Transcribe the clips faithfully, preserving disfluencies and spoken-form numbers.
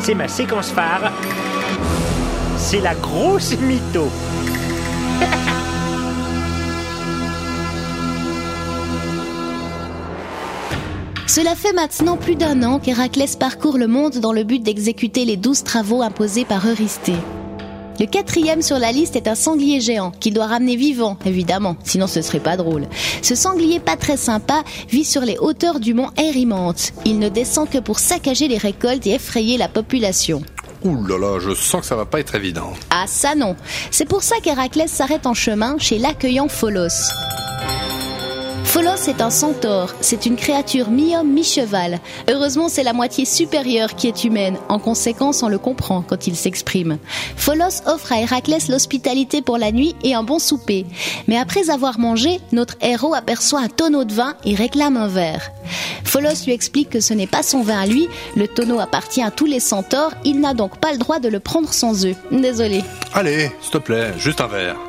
c'est ma séquence phare. C'est la grosse mytho. Cela fait maintenant plus d'un an qu'Héraclès parcourt le monde dans le but d'exécuter les douze travaux imposés par Eurysthée. Le quatrième sur la liste est un sanglier géant qu'il doit ramener vivant, évidemment, sinon ce serait pas drôle. Ce sanglier pas très sympa vit sur les hauteurs du mont Érymanthe. Il ne descend que pour saccager les récoltes et effrayer la population. Ouh là là, je sens que ça va pas être évident. Ah ça non. C'est pour ça qu'Héraclès s'arrête en chemin chez l'accueillant Pholos. Pholos est un centaure, c'est une créature mi-homme, mi-cheval. Heureusement, c'est la moitié supérieure qui est humaine. En conséquence, on le comprend quand il s'exprime. Pholos offre à Héraclès l'hospitalité pour la nuit et un bon souper. Mais après avoir mangé, notre héros aperçoit un tonneau de vin et réclame un verre. Pholos lui explique que ce n'est pas son vin à lui, le tonneau appartient à tous les centaures, il n'a donc pas le droit de le prendre sans eux. Désolé. Allez, s'il te plaît, juste un verre.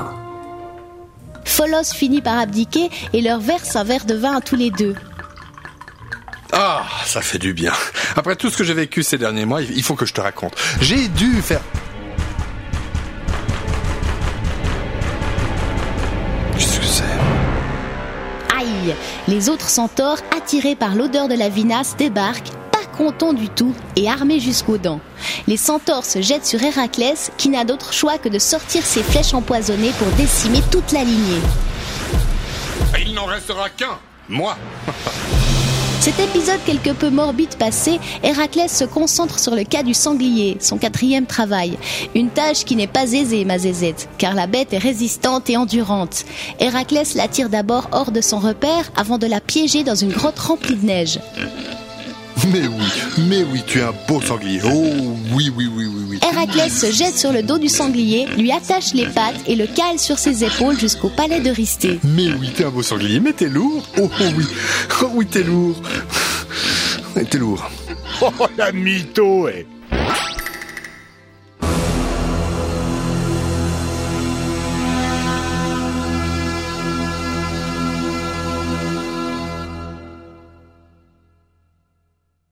Pholos finit par abdiquer et leur verse un verre de vin à tous les deux. Ah, ça fait du bien. Après tout ce que j'ai vécu ces derniers mois, il faut que je te raconte. J'ai dû faire... Qu'est-ce que c'est ? Aïe ! Les autres centaures, attirés par l'odeur de la vinasse, débarquent, pas contents du tout et armés jusqu'aux dents. Les centaures se jettent sur Héraclès, qui n'a d'autre choix que de sortir ses flèches empoisonnées pour décimer toute la lignée. Il n'en restera qu'un, moi. Cet épisode quelque peu morbide passé, Héraclès se concentre sur le cas du sanglier, son quatrième travail. Une tâche qui n'est pas aisée, ma zézette, car la bête est résistante et endurante. Héraclès la tire d'abord hors de son repère avant de la piéger dans une grotte remplie de neige. Mais oui, mais oui, tu es un beau sanglier. Oh oui, oui, oui, oui, oui. Héraclès se jette sur le dos du sanglier, lui attache les pattes et le cale sur ses épaules jusqu'au palais d'Eurysthée. Mais oui, t'es un beau sanglier, mais t'es lourd. Oh, oh oui, oh oui, t'es lourd. T'es lourd. Oh, la mytho, eh.